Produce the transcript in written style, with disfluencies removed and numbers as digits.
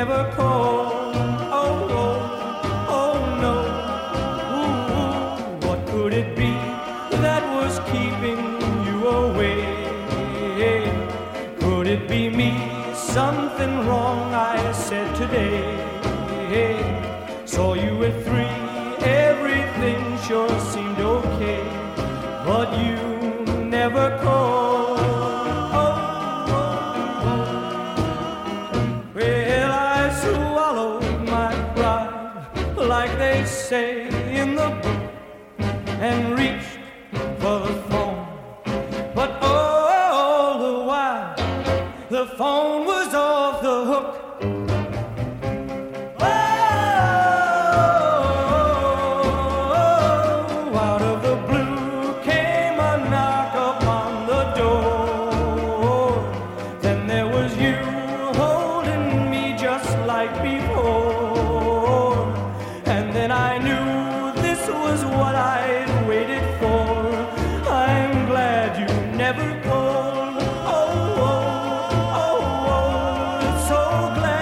never called. Oh, oh, oh no. Ooh, what could it be that was keeping you away? Could it be me? Something wrong I said today. Saw you at 3, everything sure seemed okay, but you never called. Well, I swallowed my pride, like they say in the book, and reached for the phone. But all the while, the phone was off the hook. Never called. Oh, oh, oh, oh, so glad.